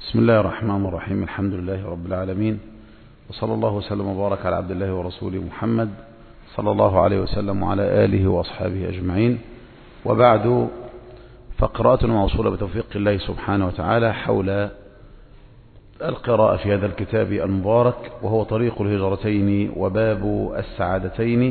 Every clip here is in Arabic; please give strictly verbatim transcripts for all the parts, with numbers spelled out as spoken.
بسم الله الرحمن الرحيم. الحمد لله رب العالمين، وصلى الله وسلم وبارك على عبد الله ورسوله محمد صلى الله عليه وسلم وعلى آله وأصحابه أجمعين. وبعد، فقراءة موصولة بتوفيق الله سبحانه وتعالى حول القراءة في هذا الكتاب المبارك، وهو طريق الهجرتين وباب السعادتين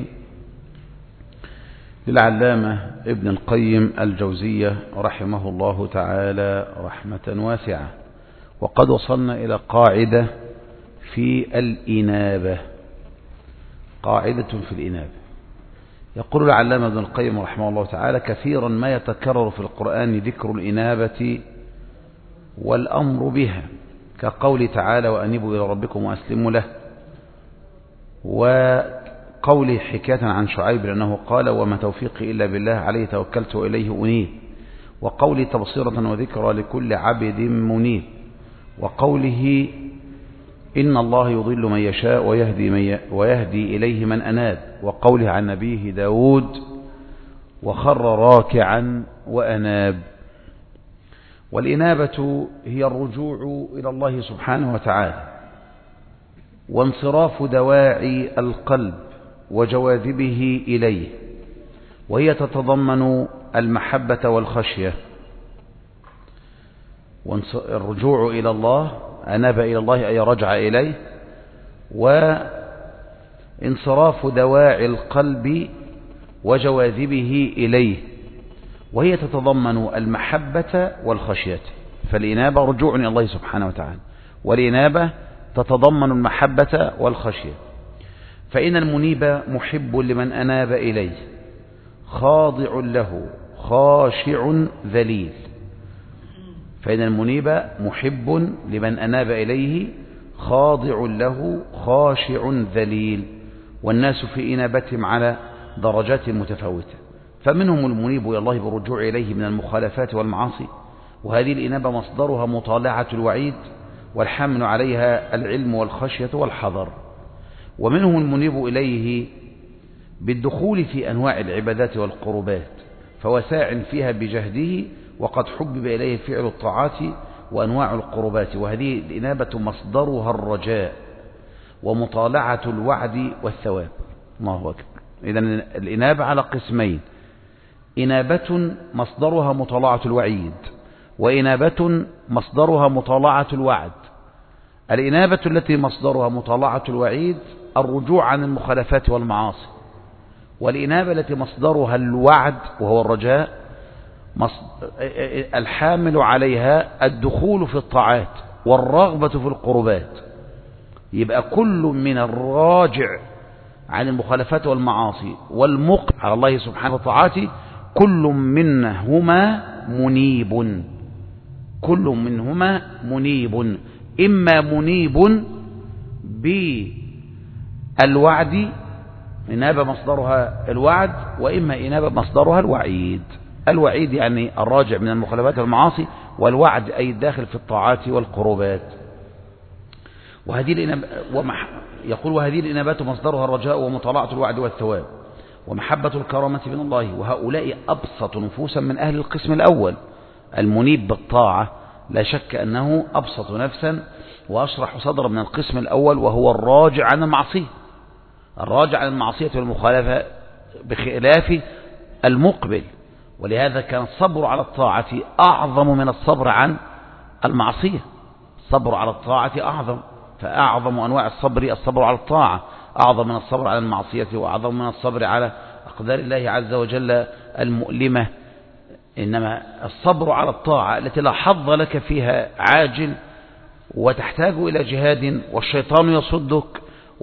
للعلامة ابن القيم الجوزية رحمه الله تعالى رحمة واسعة. وقد وصلنا إلى قاعدة في الإنابة، قاعدة في الإنابة. يقول العلامة ابن القيم رحمه الله تعالى: كثيرا ما يتكرر في القرآن ذكر الإنابة والأمر بها، كقول تعالى: وأنيبوا إلى ربكم وأسلموا له، وقوله حكاية عن شعيب لأنه قال: وما توفيقي إلا بالله عليه توكلت وإليه أنيب، وقوله تبصيرة وذكرى لكل عبد منيب، وقوله إن الله يضل من يشاء ويهدي, من ويهدي إليه من أناب، وقوله عن نبيه داود: وخر راكعا وأناب. والإنابة هي الرجوع إلى الله سبحانه وتعالى، وانصراف دواعي القلب وجواذبه إليه، وهي تتضمن المحبة والخشية. الرجوع إلى الله، أناب إلى الله أي رجع إليه، وانصراف دواعي القلب وجواذبه إليه، وهي تتضمن المحبة والخشية. فالإنابة رجوع إلى الله سبحانه وتعالى، والإنابة تتضمن المحبة والخشية. فإن المنيب محب لمن أناب إليه، خاضع له خاشع ذليل. فإن المنيب محب لمن أناب إليه، خاضع له خاشع ذليل. والناس في إنابتهم على درجات متفاوتة، فمنهم المنيب إلى الله بالرجوع إليه من المخالفات والمعاصي، وهذه الإنابة مصدرها مطالعة الوعيد، والحمل عليها العلم والخشية والحذر. ومنهم المنيب إليه بالدخول في أنواع العبادات والقربات، فهو ساع فيها بجهده، وقد حبب إليه فعل الطاعات وأنواع القربات. وهذه الإنابة مصدرها الرجاء ومطالعة الوعد والثواب. الله أكبر. إذن الإنابة على قسمين: إنابة مصدرها مطالعة الوعيد، وإنابة مصدرها مطالعة الوعد. الإنابة التي مصدرها مطالعة الوعيد الرجوع عن المخالفات والمعاصي، والإنابة التي مصدرها الوعد وهو الرجاء الحامل عليها الدخول في الطاعات والرغبة في القربات. يبقى كل من الراجع عن المخالفات والمعاصي والمقبل على الله سبحانه وتعالى، كل منهما منيب، كل منهما منيب، إما منيب بالوعد، إنابة مصدرها الوعد، وإما إنابة مصدرها الوعيد. الوعيد يعني الراجع من المخالفات والمعاصي، والوعد أي الداخل في الطاعات والقربات. وهذه الإنابة ومح... يقول: وهذه الإنابات مصدرها الرجاء ومطالعة الوعد والثواب ومحبة الكرامة من الله. وهؤلاء أبسط نفوسا من أهل القسم الأول. المنيب بالطاعة لا شك أنه أبسط نفسا وأشرح صدرا من القسم الأول، وهو الراجع عن المعصية، الراجع عن المعصية والمخالفة بخلاف المقبل. ولهذا كان الصبر على الطاعة أعظم من الصبر عن المعصية. الصبر على الطاعة أعظم، فأعظم أنواع الصبر الصبر على الطاعة، أعظم من الصبر على المعصية، وأعظم من الصبر على أقدار الله عز وجل المؤلمة. إنما الصبر على الطاعة التي لا حظ لك فيها عاجل، وتحتاج إلى جهاد، والشيطان يصدك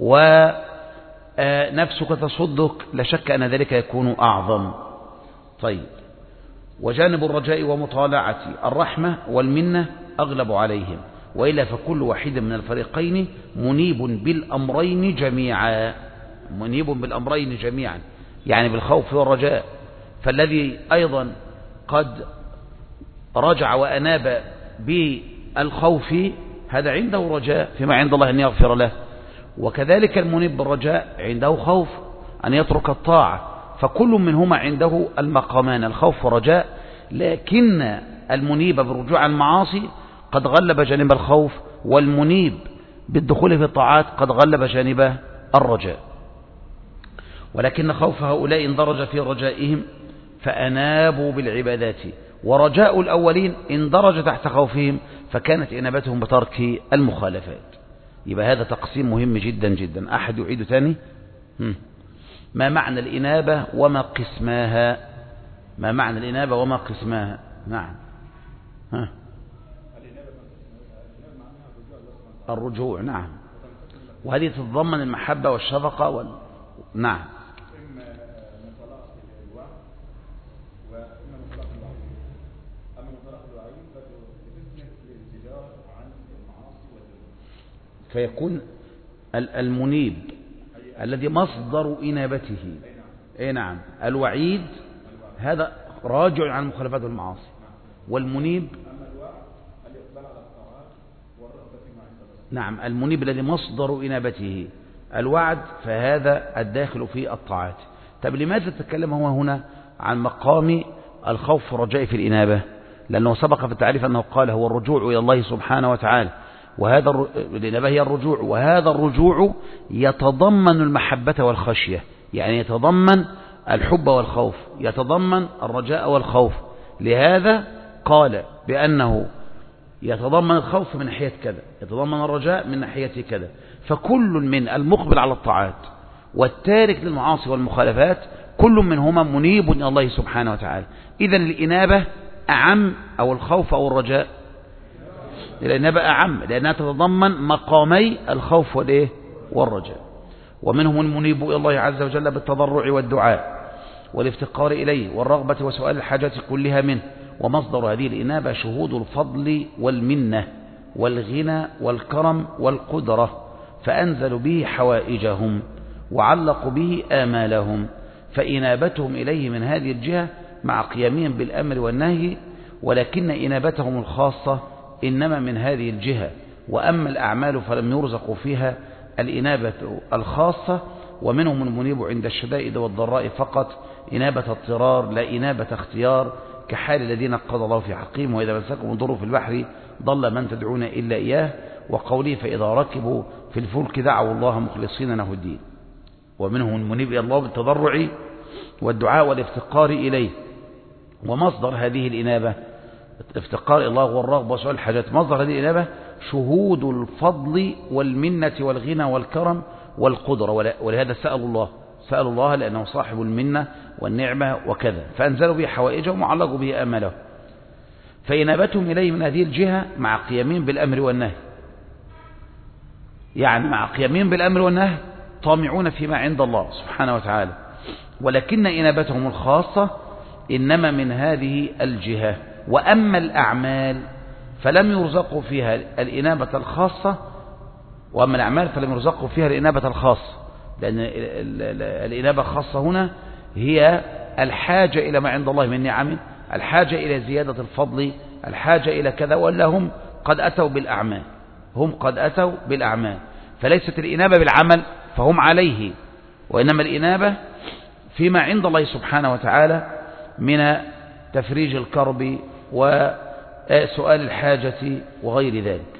ونفسك تصدك، لا شك أن ذلك يكون أعظم. طيب، وجانب الرجاء ومطالعة الرحمة والمنة أغلب عليهم، وإلا فكل واحد من الفريقين منيب بالأمرين جميعا، منيب بالأمرين جميعا، يعني بالخوف والرجاء. فالذي أيضا قد رجع وأناب بالخوف هذا عنده رجاء فيما عند الله أن يغفر له، وكذلك المنيب بالرجاء عنده خوف أن يترك الطاعة. فكل منهما عنده المقامان الخوف والرجاء، لكن المنيب بالرجوع عن المعاصي قد غلب جانب الخوف، والمنيب بالدخول في الطاعات قد غلب جانب الرجاء. ولكن خوف هؤلاء اندرج في رجائهم فأنابوا بالعبادات، ورجاء الأولين اندرج تحت خوفهم فكانت إنابتهم بترك المخالفات. يبقى هذا تقسيم مهم جدا جدا. أحد يعيد ثاني؟ ما معنى الإنابة وما قسماها؟ ما معنى الإنابة وما قسماها؟ نعم. ها. الرجوع. نعم. وهذه تتضمن المحبة والشفقة وال... نعم. فيكون المنيب الذي مصدر إنابته، اي نعم، الوعيد هذا راجع عن المخالفات والمعاصي، والمنيب نعم المنيب الذي مصدر إنابته الوعد فهذا الداخل في الطاعات. طب لماذا تتكلم هو هنا عن مقام الخوف والرجاء في الإنابة؟ لأنه سبق في التعريف أنه قال هو الرجوع إلى الله سبحانه وتعالى، وهذا الإنابة هي الرجوع، وهذا الرجوع يتضمن المحبة والخشية، يعني يتضمن الحب والخوف، يتضمن الرجاء والخوف. لهذا قال بأنه يتضمن الخوف من ناحية كذا، يتضمن الرجاء من ناحية كذا. فكل من المقبل على الطاعات والتارك للمعاصي والمخالفات كل منهما منيب إلى الله سبحانه وتعالى. إذن الإنابة أعم أو الخوف أو الرجاء؟ الإنابة أعم لأنها تتضمن مقامي الخوف والإيه والرجاء. ومنهم المنيب إلى الله عز وجل بالتضرع والدعاء والافتقار إليه والرغبة وسؤال الحاجات كلها منه. ومصدر هذه الإنابة شهود الفضل والمنة والغنى والكرم والقدرة، فأنزلوا به حوائجهم وعلقوا به آمالهم، فإنابتهم إليه من هذه الجهة مع قيامهم بالأمر والنهي. ولكن إنابتهم الخاصة إنما من هذه الجهة، وأما الأعمال فلم يرزقوا فيها الإنابة الخاصة. ومنهم المنيب عند الشدائد والضراء فقط إنابة اضطرار لا إنابة اختيار، كحال الذين قضى الله في حقهم وإذا مسكم الضر في البحر ضل من تدعون إلا إياه، وقوله فإذا ركبوا في الفلك دعوا الله مخلصين له الدين. ومنهم المنيب إلى الله بالتضرع والدعاء والافتقار إليه. ومصدر هذه الإنابة افتقار إلى الله والرغبة وسؤال الحاجات، مصدر هذه الإنابة شهود الفضل والمنة والغنى والكرم والقدرة. ولهذا سألوا الله سألوا الله لأنه صاحب المنة والنعمة وكذا، فأنزلوا به حوائجهم وعلقوا به آمالهم. فإنابتهم إليه من هذه الجهة مع قيامهم بالأمر والنهي، يعني مع قيامهم بالأمر والنهي طامعون فيما عند الله سبحانه وتعالى. ولكن إنابتهم الخاصة إنما من هذه الجهة. وأما الأعمال فلم يرزقوا فيها الإنابة الخاصة، وأما الأعمال فلم يرزقوا فيها الإنابة الخاصة، لأن الإنابة الخاصة هنا هي الحاجة إلى ما عند الله من نعم، الحاجة إلى زيادة الفضل، الحاجة إلى كذا، ولا هم قد أتوا بالأعمال هم قد أتوا بالأعمال فليست الإنابة بالعمل فهم عليه، وإنما الإنابة فيما عند الله سبحانه وتعالى من تفريج الكرب وسؤال الحاجة وغير ذلك.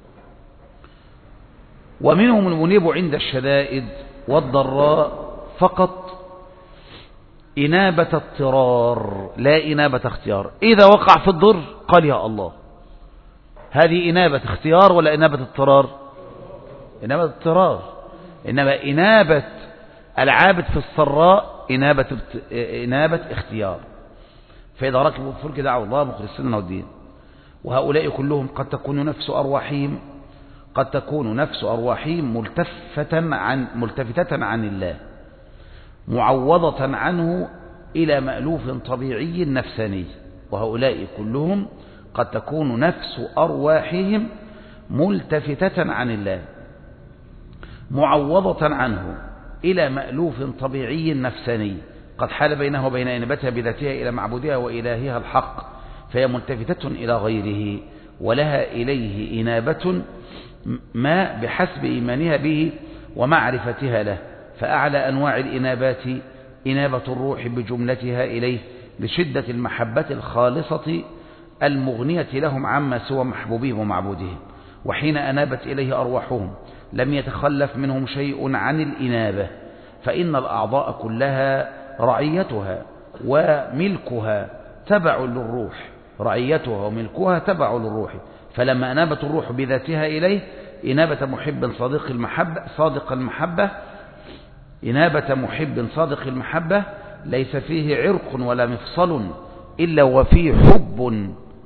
ومنهم المنيب عند الشدائد والضراء فقط إنابة اضطرار لا إنابة اختيار. إذا وقع في الضر قال يا الله، هذه إنابة اختيار ولا إنابة اضطرار؟ إنابة اضطرار. إنما إنابة العابد في السراء إنابة, إنابة اختيار. فإذا ركبوا الفلك دعوا الله مخلصين له الدين. وهؤلاء كلهم قد تكون نفس أرواحهم قد تكون نفس أرواحهم ملتفتة عن ملتفتة عن الله، معوضة عنه إلى مألوف طبيعي نفساني. وهؤلاء كلهم قد تكون نفس أرواحهم ملتفتة عن الله، معوضة عنه إلى مألوف طبيعي نفساني قد حال بينه وبين إنابتها بذاتها إلى معبودها وإلهها الحق، فهي ملتفتة إلى غيره ولها إليه إنابة ما بحسب إيمانها به ومعرفتها له. فأعلى أنواع الإنابات إنابة الروح بجملتها إليه لشدة المحبة الخالصة المغنية لهم عما سوى محبوبهم ومعبودهم. وحين أنابت إليه أرواحهم لم يتخلف منهم شيء عن الإنابة، فإن الأعضاء كلها رعيتها وملكها تبع للروح، رعيتها وملكها تبع للروح. فلما أنابت الروح بذاتها إليه إنابة محب صادق المحبة صادق المحبة إنابة محب صادق المحبة ليس فيه عرق ولا مفصل إلا وفيه حب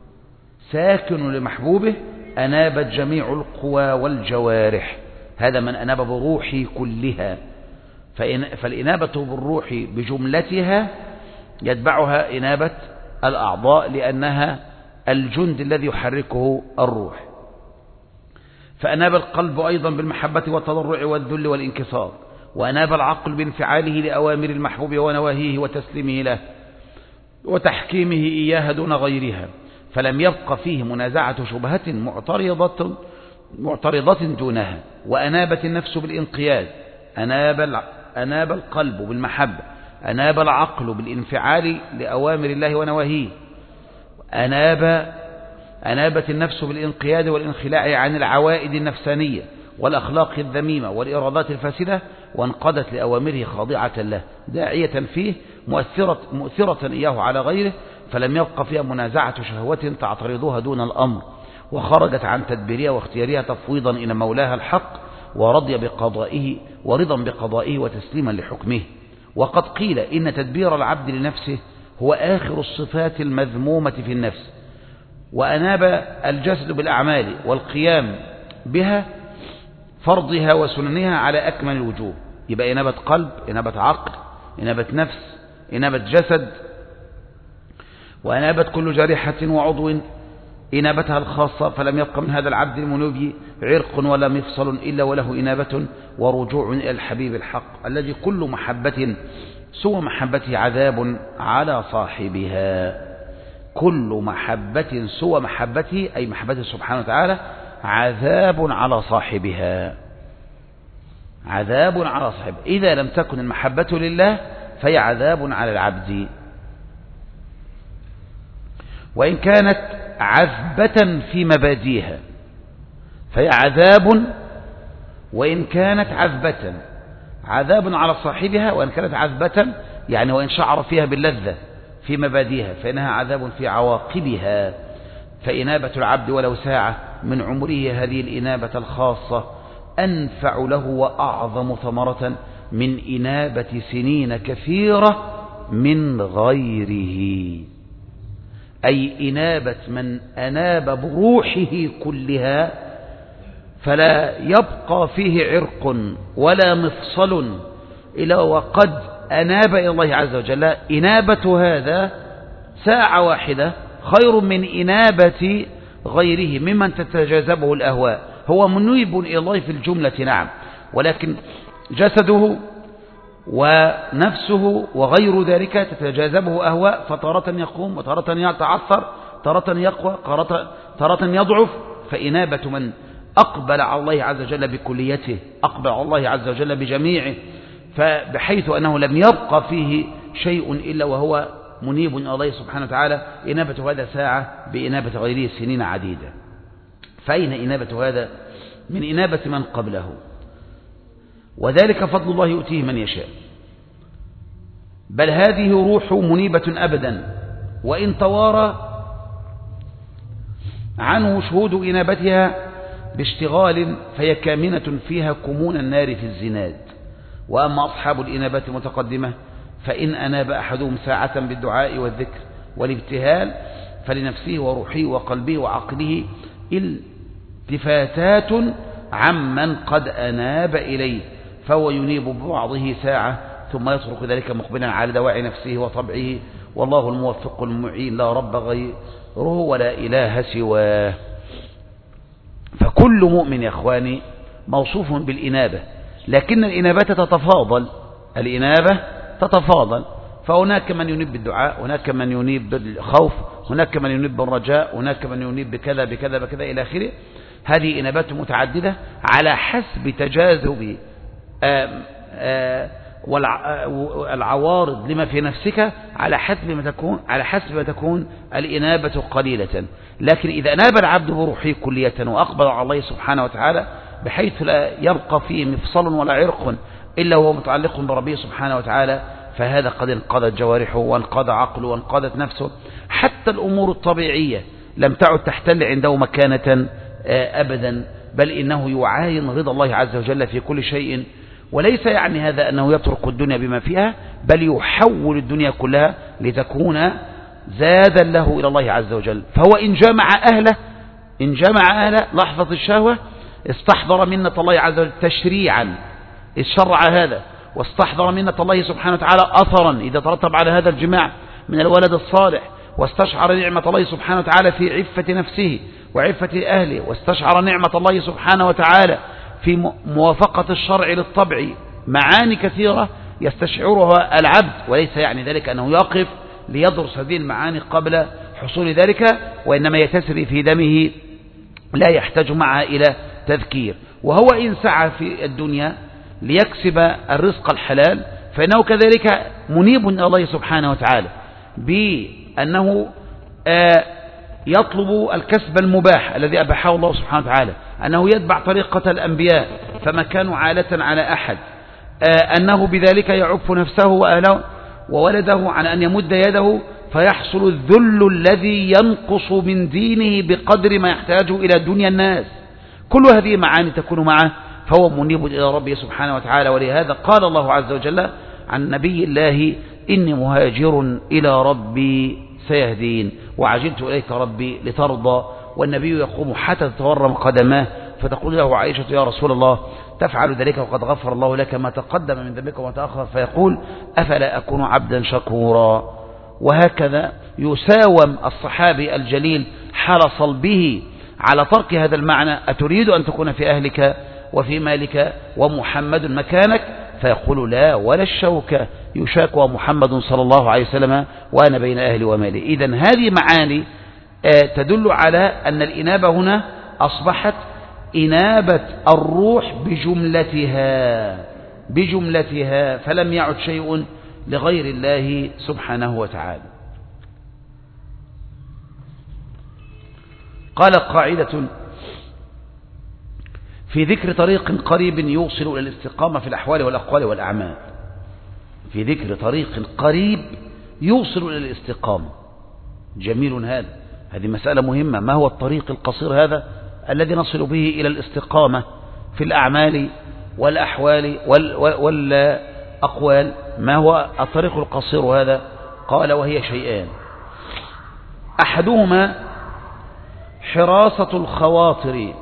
ساكن لمحبوبه، أنابت جميع القوى والجوارح. هذا من أناب بروحي كلها. فالإنابة بالروح بجملتها يتبعها إنابة الأعضاء لأنها الجند الذي يحركه الروح. فأناب القلب أيضا بالمحبة والتضرع والذل والانكسار، وأناب العقل بانفعاله لأوامر المحبوب ونواهيه وتسليمه له وتحكيمه إياها دون غيرها، فلم يبق فيه منازعة شبهة معترضة, معترضة دونها. وأنابت النفس بالانقياد، أناب, أناب القلب بالمحبة، أناب العقل بالانفعال لأوامر الله ونواهيه، أناب أنابت النفس بالانقياد والانخلاع عن العوائد النفسانية والأخلاق الذميمة والإرادات الفاسدة، وانقادت لأوامره خاضعة له داعية فيه مؤثرة, مؤثرة إياه على غيره، فلم يبق فيها منازعة شهوة تعترضها دون الأمر، وخرجت عن تدبيرها واختيارها تفويضا إلى مولاها الحق ورضي بقضائه ورضا بقضائه وتسليما لحكمه. وقد قيل إن تدبير العبد لنفسه هو آخر الصفات المذمومة في النفس، وأناب الجسد بالأعمال والقيام بها فرضها وسننها على أكمل الوجوه. يبقى إنابة قلب، إنابة عقل، إنابة نفس، إنابة جسد، وأنابت كل جارحة وعضو إنابتها الخاصة، فلم يبق من هذا العبد المنوب عرق ولا مفصل إلا وله إنابة ورجوع إلى الحبيب الحق الذي كل محبة سوى محبته عذاب على صاحبها. كل محبة سوى محبته أي محبته سبحانه وتعالى عذاب على صاحبها، عذاب على صاحبه. إذا لم تكن المحبة لله فهي عذاب على العبد، وإن كانت عذبة في مبادئها فهي عذاب، وإن كانت عذبة عذاب على صاحبها، وإن كانت عذبة يعني وإن شعر فيها باللذة في مبادئها فإنها عذاب في عواقبها. فإنابة العبد ولو ساعة من عمره هذه الإنابة الخاصة أنفع له وأعظم ثمرة من إنابة سنين كثيرة من غيره، أي إنابة من أناب بروحه كلها فلا يبقى فيه عرق ولا مفصل إلا وقد أناب إلى الله عز وجل. إنابة هذا ساعة واحدة خير من إنابة غيره ممن تتجاذبه الأهواء. هو منيب إلى الله في الجملة نعم، ولكن جسده ونفسه وغير ذلك تتجاذبه أهواء، فتارة يقوم وتارة يتعثر، تارة يقوى، تارة يضعف. فإنابة من أقبل على الله عز وجل بكليته، أقبل على الله عز وجل بجميعه، فبحيث أنه لم يبقى فيه شيء إلا وهو منيب إلى الله سبحانه وتعالى. إنابة هذا ساعة بإنابة غيره سنين عديدة. فأين إنابة هذا من إنابة من قبله؟ وذلك فضل الله يؤتيه من يشاء، بل هذه روح منيبة أبدا، وإن توارى عنه شهود إنابتها باشتغال فهي كامنة فيها كمون النار في الزناد. وأما أصحاب الإنابات المتقدمة فإن أناب أحدهم ساعة بالدعاء والذكر والابتهال فلنفسه وروحه وقلبه وعقله التفاتات عمن قد أناب إليه، فهو ينيب ببعضه ساعة ثم يترك ذلك مقبلا على دواعي نفسه وطبعه، والله الموفق المعين لا رب غيره ولا إله سواه. فكل مؤمن يا أخواني موصوف بالإنابة، لكن الإنابة تتفاضل، الإنابة تتفاضل، فهناك من ينيب بالدعاء، هناك من ينيب بالخوف، هناك من ينيب بالرجاء، هناك من ينيب بكذا بكذا بكذا إلى آخره. هذه إنابات متعددة على حسب تجاذب آآ آآ والعوارض لما في نفسك على حسب ما تكون على حسب ما تكون الإنابة قليلة. لكن إذا أناب العبد بروحه كلية وأقبل على الله سبحانه وتعالى بحيث لا يبقى فيه مفصل ولا عرق إلا هو متعلق بربه سبحانه وتعالى، فهذا قد انقضت جوارحه وانقضى عقله وانقضت نفسه. حتى الأمور الطبيعية لم تعد تحتل عنده مكانة أبدا، بل إنه يعاين رضا الله عز وجل في كل شيء. وليس يعني هذا أنه يترك الدنيا بما فيها، بل يحول الدنيا كلها لتكون زادا له إلى الله عز وجل. فهو إن جامع أهله إن جامع أهله لحظة الشهوة استحضر منة الله عز وجل تشريعا إذ شرع هذا، واستحضر منة الله سبحانه وتعالى أثرا إذا ترتب على هذا الجماع من الولد الصالح، واستشعر نعمة الله سبحانه وتعالى في عفة نفسه وعفة أهله، واستشعر نعمة الله سبحانه وتعالى في موافقة الشرع للطبع. معاني كثيرة يستشعرها العبد، وليس يعني ذلك أنه يقف ليدرس هذه المعاني قبل حصول ذلك، وإنما يتسري في دمه لا يحتاج معها إلى تذكير. وهو إن سعى في الدنيا ليكسب الرزق الحلال فإنه كذلك منيب إلى الله سبحانه وتعالى بأنه يطلب الكسب المباح الذي أباحه الله سبحانه وتعالى، أنه يتبع طريقة الأنبياء فما كانوا عالة على أحد، أنه بذلك يعف نفسه وأهله وولده عن أن يمد يده فيحصل الذل الذي ينقص من دينه بقدر ما يحتاج إلى دنيا الناس. كل هذه معاني تكون معه، فهو منيب إلى ربه سبحانه وتعالى. ولهذا قال الله عز وجل عن نبي الله: إني مهاجر إلى ربي سيهدين وعجلت إليك ربي لترضى. والنبي يقوم حتى تتورم قدماه فتقول له عائشة: يا رسول الله تفعل ذلك وقد غفر الله لك ما تقدم من ذنبك وما تأخر، فيقول: أفلا أكون عبدا شكورا. وهكذا يساوم الصحابي الجليل حال صلبه على ترك هذا المعنى: أتريد أن تكون في أهلك وفي مالك ومحمد مكانك؟ فيقول: لا ولا الشوكة يشاك ومحمد صلى الله عليه وسلم وأنا بين أهلي ومالي. إذن هذه معاني تدل على أن الإنابة هنا أصبحت إنابة الروح بجملتها بجملتها فلم يعد شيء لغير الله سبحانه وتعالى. قال: قاعدة في ذكر طريق قريب يوصل إلى الاستقامة في الأحوال والأقوال والأعمال. في ذكر طريق قريب يوصل إلى الاستقامة. جميل هذا. هذه مسألة مهمة. ما هو الطريق القصير هذا الذي نصل به إلى الاستقامة في الأعمال والأحوال والأقوال؟ ما هو الطريق القصير هذا؟ قال: وهي شيئان: أحدهما حراسة الخواطر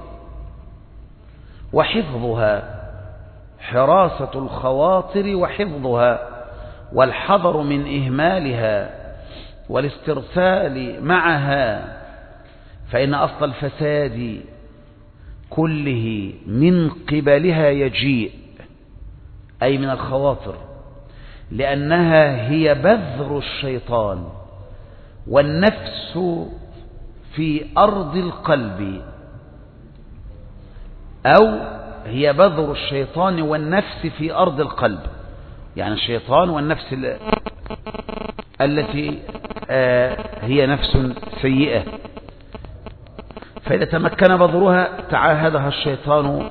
وحفظها حراسة الخواطر وحفظها والحذر من إهمالها والاسترسال معها، فإن أصل الفساد كله من قبلها يجيء، أي من الخواطر، لأنها هي بذر الشيطان، والنفس في أرض القلب، أو هي بذر الشيطان والنفس في أرض القلب. يعني الشيطان والنفس التي هي نفس سيئة، فإذا تمكن بذرها تعاهدها الشيطان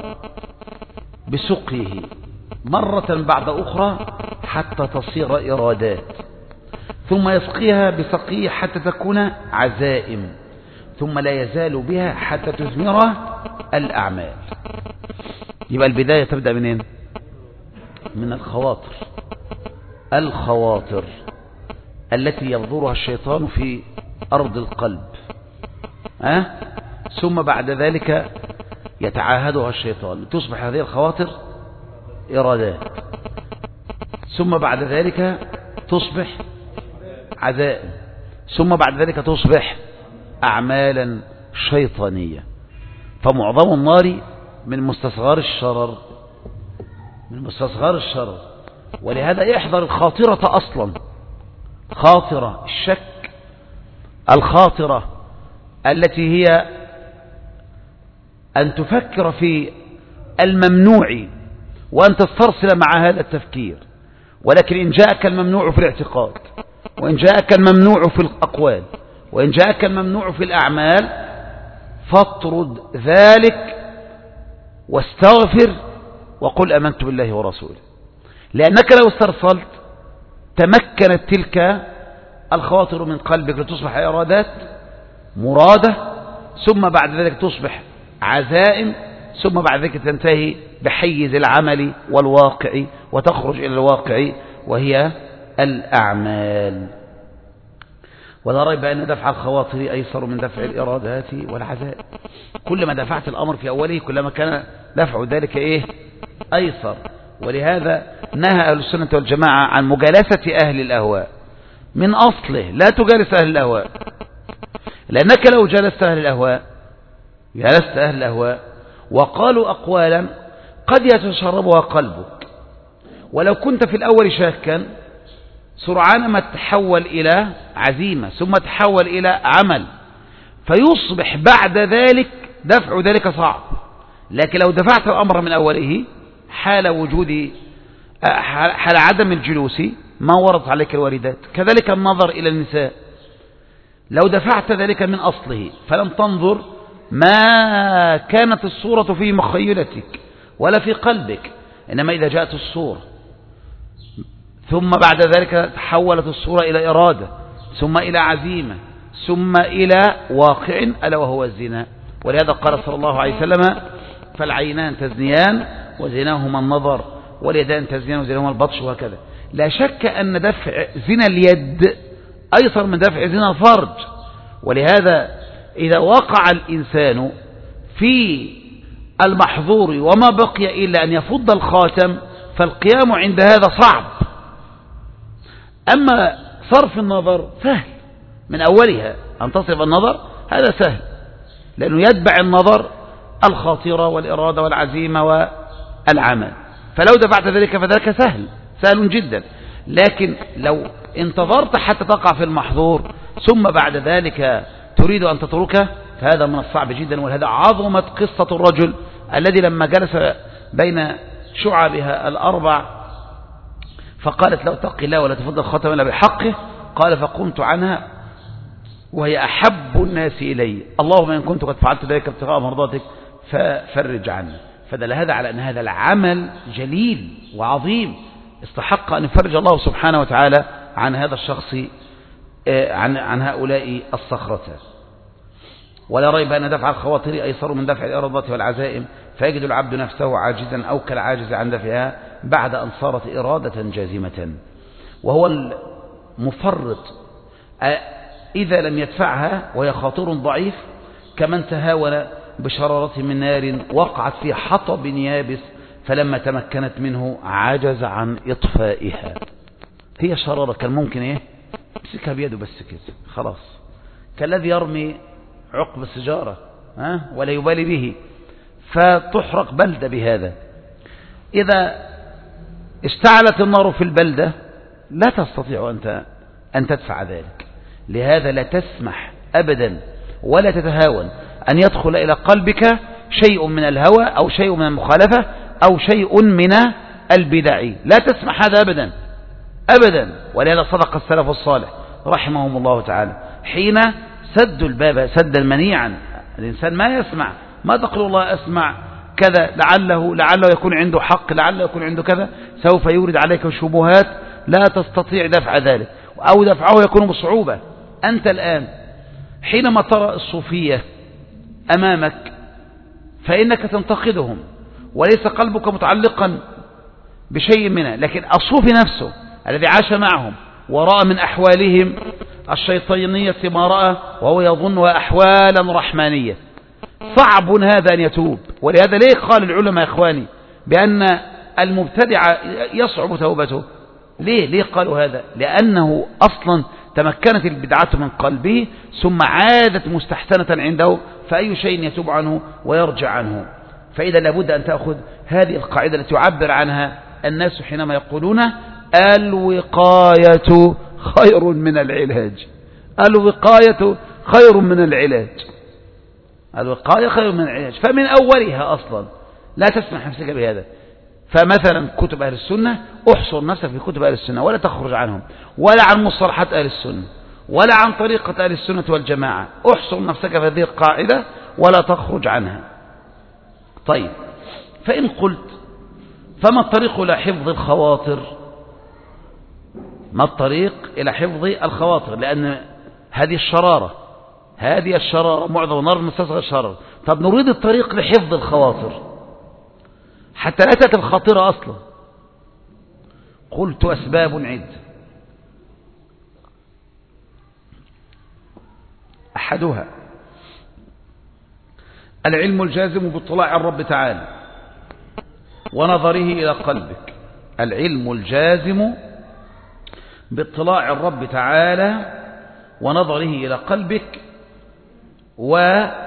بسقيه مرة بعد أخرى حتى تصير إرادات، ثم يسقيها بسقيه حتى تكون عزائم، ثم لا يزال بها حتى تثمر الأعمال. يبقى البداية تبدأ منين؟ من الخواطر الخواطر التي يبذرها الشيطان في أرض القلب، أه؟ ثم بعد ذلك يتعاهدها الشيطان، تصبح هذه الخواطر إرادات، ثم بعد ذلك تصبح عزائم، ثم بعد ذلك تصبح أعمالا شيطانية. فمعظم النار من مستصغار الشرر من مستصغار الشرر ولهذا يحذر الخاطرة أصلا، خاطرة الشك، الخاطرة التي هي أن تفكر في الممنوع وأن تسترسل مع هذا التفكير، ولكن إن جاءك الممنوع في الاعتقاد، وإن جاءك الممنوع في الأقوال، وإن جاءك الممنوع في الأعمال، فاطرد ذلك واستغفر وقل آمنت بالله ورسوله. لأنك لو استرسلت تمكنت تلك الخواطر من قلبك لتصبح إرادات مرادة، ثم بعد ذلك تصبح عزائم، ثم بعد ذلك تنتهي بحيز العمل والواقع وتخرج إلى الواقع وهي الأعمال. ولا ريب أن دفع الخواطر أيسر من دفع الإرادات والعزائم. كلما دفعت الأمر في أوله كلما كان دفع ذلك إيه؟ أيسر. ولهذا نهى أهل السنة والجماعة عن مجالسة أهل الأهواء من أصله. لا تجالس أهل الأهواء، لأنك لو جلست أهل الأهواء جلست أهل الأهواء وقالوا أقوالا قد يتشربها قلبك، ولو كنت في الأول شاكا سرعان ما تحول إلى عزيمة ثم تحول إلى عمل، فيصبح بعد ذلك دفع ذلك صعب. لكن لو دفعت الأمر من أوله حال وجود حال عدم الجلوس ما ورد عليك الواردات. كذلك النظر إلى النساء، لو دفعت ذلك من أصله فلم تنظر ما كانت الصورة في مخيلتك ولا في قلبك، إنما إذا جاءت الصورة ثم بعد ذلك تحولت الصورة إلى إرادة ثم إلى عزيمة ثم إلى واقع ألا وهو الزنا. ولهذا قال صلى الله عليه وسلم: فالعينان تزنيان وزناهما النظر، واليدان تزنيان وزناهما البطش، وهكذا. لا شك أن دفع زنا اليد أيسر من دفع زنا الفرج. ولهذا إذا وقع الإنسان في المحظور وما بقي إلا أن يفض الخاتم فالقيام عند هذا صعب. أما صرف النظر سهل من أولها، أن تصرف النظر هذا سهل، لأنه يتبع النظر الخاطرة والإرادة والعزيمة والعمل. فلو دفعت ذلك فذلك سهل سهل جدا. لكن لو انتظرت حتى تقع في المحظور ثم بعد ذلك تريد أن تتركه فهذا من الصعب جدا. ولهذا عظمت قصة الرجل الذي لما جلس بين شعبها الأربع فقالت: لا اتق الله ولا تفضل الخاتم إلا بحقه. قال: فقمت عنها وهي أحب الناس إلي، اللهم إن كنت قد فعلت ذلك ابتغاء مرضاتك ففرج عني. فدل هذا على أن هذا العمل جليل وعظيم استحق أن يفرج الله سبحانه وتعالى عن هذا الشخص، عن عن هؤلاء الصخرة. ولا ريب أن دفع الخواطر أيسر من دفع الإرادات والعزائم، فيجد العبد نفسه عاجزا أو كالعاجز عن دفعها بعد أن صارت إرادة جازمة. وهو المفرط إذا لم يدفعها وهي خاطر ضعيف كمن تهاون بشرارة من نار وقعت في حطب يابس فلما تمكنت منه عجز عن إطفائها. هي شرارة كان ممكن إيه يمسكها بيده بس كده خلاص، كالذي يرمي عقب السجارة ها ولا يبالي به فتحرق بلدة بهذا. إذا اشتعلت النار في البلدة لا تستطيع أنت أن تدفع ذلك. لهذا لا تسمح أبدا ولا تتهاون أن يدخل إلى قلبك شيء من الهوى أو شيء من المخالفة أو شيء من البدع، لا تسمح هذا أبدا أبدا. ولهذا صدق السلف الصالح رحمهم الله تعالى حين سدوا الباب سدا منيعا. الإنسان ما يسمع، ما تقول الله أسمع كذا لعله لعله يكون عنده حق، لعله يكون عنده كذا، سوف يورد عليك شبهات لا تستطيع دفع ذلك أو دفعه يكون بصعوبة. أنت الآن حينما ترى الصوفية أمامك فإنك تنتقدهم وليس قلبك متعلقا بشيء منها، لكن الصوفي نفسه الذي عاش معهم ورأى من أحوالهم الشيطانية ما رأى وهو يظنها أحوالا رحمانية، صعب هذا أن يتوب. ولهذا ليه قال العلماء يا إخواني بأن المبتدع يصعب توبته؟ ليه ليه قالوا هذا؟ لأنه أصلا تمكنت البدعة من قلبه ثم عادت مستحسنة عنده، فأي شيء يتوب عنه ويرجع عنه. فإذا لابد أن تأخذ هذه القاعدة التي يعبر عنها الناس حينما يقولون الوقاية خير من العلاج. الوقاية خير من العلاج، الوقاية خير من العلاج. فمن أولها أصلا لا تسمح نفسك بهذا. فمثلا كتب أهل السنة احصر نفسك في كتب أهل السنة ولا تخرج عنهم، ولا عن مصطلحات أهل السنة، ولا عن طريقة أهل السنة والجماعة. احصر نفسك في هذه القاعدة ولا تخرج عنها. طيب، فإن قلت فما الطريق إلى حفظ الخواطر؟ ما الطريق إلى حفظ الخواطر؟ لأن هذه الشرارة هذه الشرارة معظم النار المستصغر الشرارة. طب نريد الطريق لحفظ الخواطر حتى لا تأتي الخاطرة أصلا. قلت أسباب عد. أحدها العلم الجازم باطلاع الرب تعالى ونظره إلى قلبك. العلم الجازم باطلاع الرب تعالى ونظره إلى قلبك، وعلمه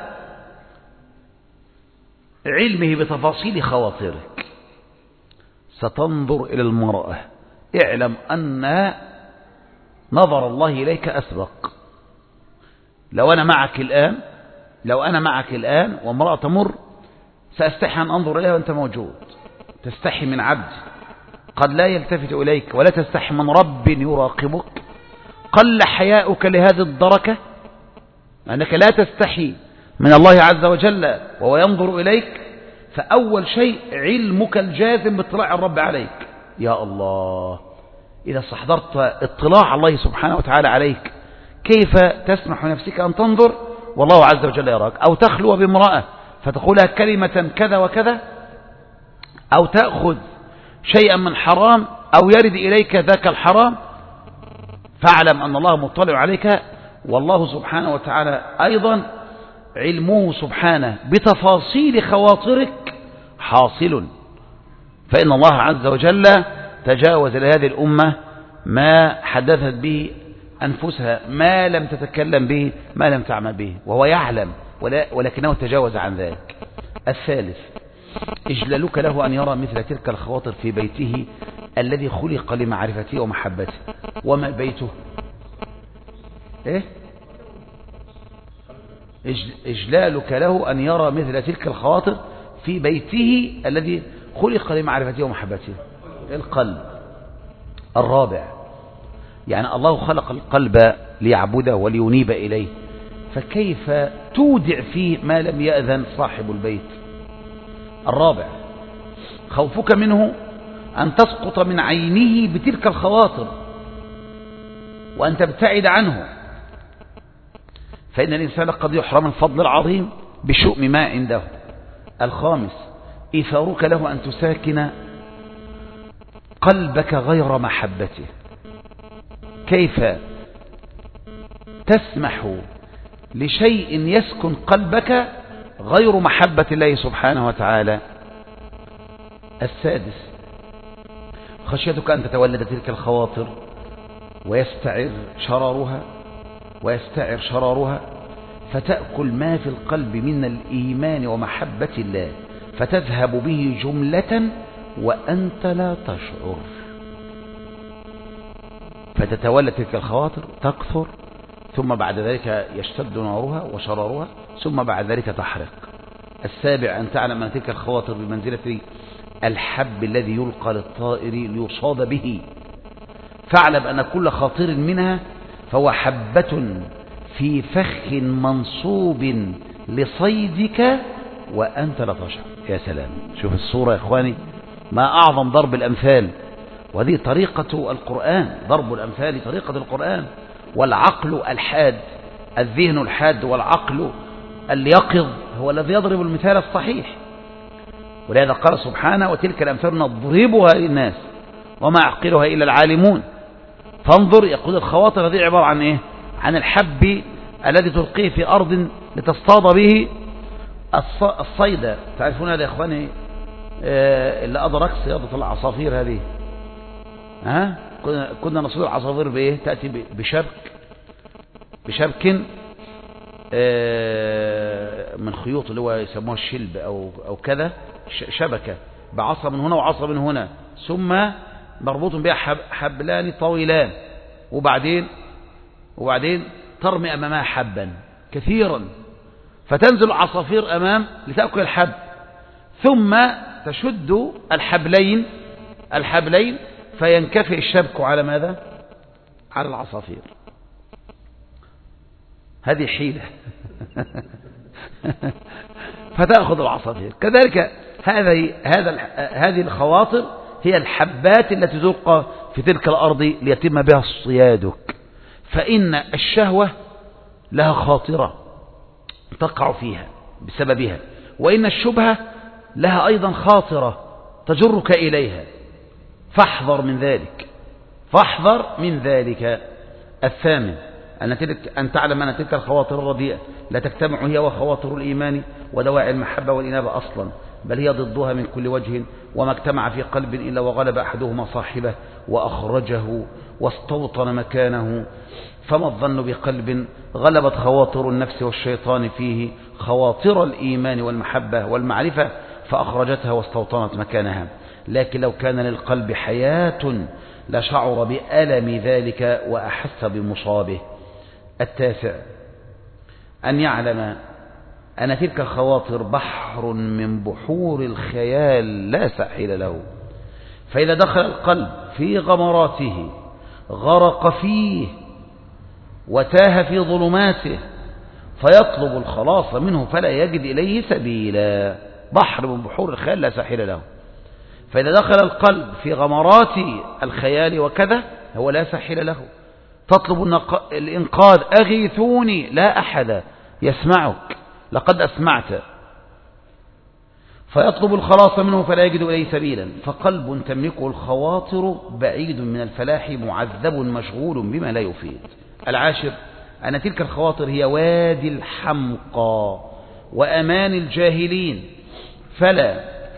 بتفاصيل خواطرك. ستنظر إلى المرأة، اعلم أن نظر الله إليك أسبق. لو أنا معك الآن لو أنا معك الآن وامرأة تمر، سأستحي أن أنظر إليها وأنت موجود. تستحي من عبد قد لا يلتفت إليك، ولا تستحي من رب يراقبك. قل حياؤك لهذه الدركة أنك لا تستحي من الله عز وجل وهو ينظر إليك. فأول شيء علمك الجازم باطلاع الرب عليك. يا الله، إذا استحضرت اطلاع الله سبحانه وتعالى عليك، كيف تسمح نفسك أن تنظر والله عز وجل يراك؟ أو تخلو بامرأة فتقولها كلمة كذا وكذا، أو تأخذ شيئا من حرام أو يرد إليك ذاك الحرام، فاعلم أن الله مطلع عليك. والله سبحانه وتعالى أيضا علمه سبحانه بتفاصيل خواطرك حاصل. فإن الله عز وجل تجاوز لهذه الأمة ما حدثت به أنفسها، ما لم تتكلم به، ما لم تعمل به، وهو يعلم ولكنه تجاوز عن ذلك. الثالث إجلالك له أن يرى مثل تلك الخواطر في بيته الذي خلق لمعرفته ومحبته. وما بيته؟ إيه؟ إجلالك له أن يرى مثل تلك الخواطر في بيته الذي خلق لمعرفته ومحبته. القلب. الرابع، يعني الله خلق القلب ليعبده ولينيب إليه، فكيف تودع فيه ما لم يأذن صاحب البيت؟ الرابع، خوفك منه أن تسقط من عينه بتلك الخواطر وأن تبتعد عنه، فإن الإنسان قد يحرم الفضل العظيم بشؤم ما عنده. الخامس، إيثارك له أن تساكن قلبك غير محبته. كيف تسمح لشيء يسكن قلبك غير محبة الله سبحانه وتعالى؟ السادس، خشيتك أن تتولد تلك الخواطر ويستعر شرارها ويستعر شرارها فتأكل ما في القلب من الإيمان ومحبة الله، فتذهب به جملة وأنت لا تشعر، فتتولد تلك الخواطر تكثر، ثم بعد ذلك يشتد نارها وشرارها، ثم بعد ذلك تحرق. السابع، أن تعلم أن تلك الخواطر بمنزلة الحب الذي يلقى للطائر ليصاد به، فاعلم أن كل خاطر منها فهو حبة في فخ منصوب لصيدك وأنت لا تشعر. يا سلام، شوف الصورة يا إخواني، ما أعظم ضرب الأمثال. وهذه طريقة القرآن، ضرب الأمثال طريقة القرآن. والعقل الحاد، الذهن الحاد والعقل اليقظ هو الذي يضرب المثال الصحيح. ولهذا قال سبحانه: وتلك الأمثال نضربها للناس وما يعقلها إلا العالمون. فانظر، يقول الخواطر هذه عبارة عن إيه؟ عن الحب الذي تلقيه في أرض لتصطاد به الصيد. تعرفون هذا يا إخواني اللي أدرك صيادة العصافير هذه، ها؟ كنا نصيد العصافير بإيه؟ تأتي بشبك بشبك من خيوط اللي هو يسموها الشلب أو أو كذا، شبكة بعصا من هنا وعصا من هنا، ثم مربوط بها حب حبلان طويلان، وبعدين وبعدين ترمي أمامها حبا كثيرا، فتنزل العصافير أمام لتأكل الحب، ثم تشد الحبلين الحبلين فينكفئ الشبك على ماذا؟ على العصافير. هذه حيلة فتأخذ العصافير. كذلك هذه هذا هذه الخواطر هي الحبات التي تلقى في تلك الأرض ليتم بها اصطيادك. فإن الشهوة لها خاطرة تقع فيها بسببها، وإن الشبهة لها أيضا خاطرة تجرك إليها، فاحذر من ذلك فاحذر من ذلك. الثامن أن, تلك أن تعلم أن تلك الخواطر الرديئة لا تجتمع هي وخواطر الإيمان ودواعي المحبة والإنابة أصلا، بل هي ضدها من كل وجه، وما اجتمع في قلب إلا وغلب أحدهما صاحبه وأخرجه واستوطن مكانه. فما الظن بقلب غلبت خواطر النفس والشيطان فيه خواطر الإيمان والمحبة والمعرفة فأخرجتها واستوطنت مكانها. لكن لو كان للقلب حياة لشعر بألم ذلك وأحس بمصابه. التاسع أن يعلم أن تلك الخواطر بحر من بحور الخيال لا ساحل له، فإذا دخل القلب في غمراته غرق فيه وتاه في ظلماته فيطلب الخلاص منه فلا يجد إليه سبيلا. بحر من بحور الخيال لا ساحل له، فإذا دخل القلب في غمرات الخيال وكذا هو لا ساحل له. تطلب الإنقاذ، أغيثوني، لا أحد يسمعك، لقد أسمعت، فيطلب الخلاص منه فلا يجد إليه سبيلا. فقلب تملكه الخواطر بعيد من الفلاح معذب مشغول بما لا يفيد. العاشر أن تلك الخواطر هي وادي الحمقى وأمان الجاهلين، فلا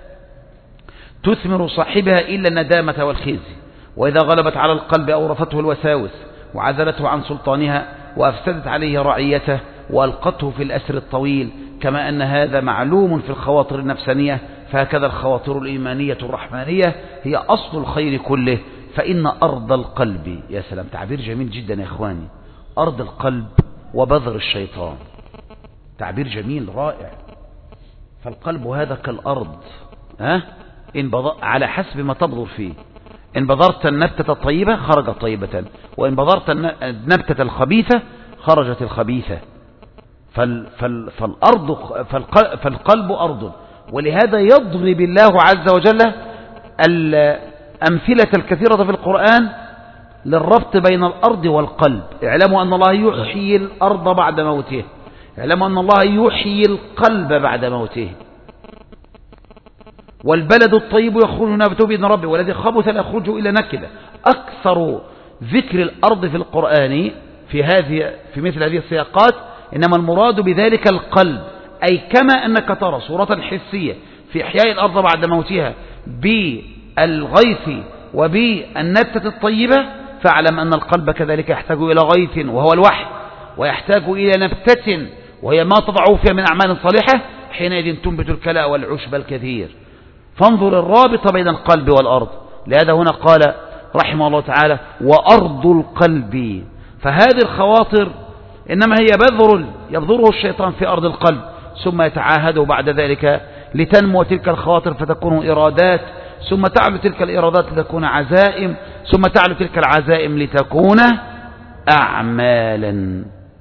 تثمر صاحبها إلا الندامة والخزي، وإذا غلبت على القلب أورثته الوساوس وعزلته عن سلطانها وأفسدت عليه رعيته وألقته في الأسر الطويل. كما أن هذا معلوم في الخواطر النفسانية، فهكذا الخواطر الإيمانية الرحمانية هي أصل الخير كله. فإن أرض القلب، يا سلام، تعبير جميل جدا يا إخواني، أرض القلب وبذر الشيطان، تعبير جميل رائع. فالقلب هذا كالأرض، ها؟ إن بض... على حسب ما تبذر فيه. إن بذرت النبتة الطيبة خرجت طيبة، وإن بذرت النبتة الخبيثة خرجت الخبيثة. فال... فال... فالأرض فالق... فالقلب أرض. ولهذا يضرب الله عز وجل الأمثلة الكثيرة في القرآن للربط بين الأرض والقلب. اعلموا أن الله يحيي الأرض بعد موته، اعلموا أن الله يحيي القلب بعد موته. والبلد الطيب يخرج نبته بإذن ربه والذي خبث لا يخرج إلا نكدا. أكثر ذكر الأرض في القرآن في هذه في مثل هذه السياقات إنما المراد بذلك القلب. أي كما أنك ترى صورة حسية في إحياء الأرض بعد موتها بالغيث وبالنبتة الطيبة، فاعلم أن القلب كذلك يحتاج إلى غيث وهو الوحي، ويحتاج إلى نبتة وهي ما تضعه فيها من أعمال صالحة، حينئذ تنبت الكلاء والعشب الكثير. فانظر الرابط بين القلب والأرض. لهذا هنا قال رحمه الله تعالى وأرض القلب. فهذه الخواطر إنما هي بذر يبذره الشيطان في أرض القلب، ثم يتعاهده بعد ذلك لتنمو تلك الخواطر فتكون إرادات، ثم تعلو تلك الإرادات لتكون عزائم، ثم تعلو تلك العزائم لتكون أعمالا.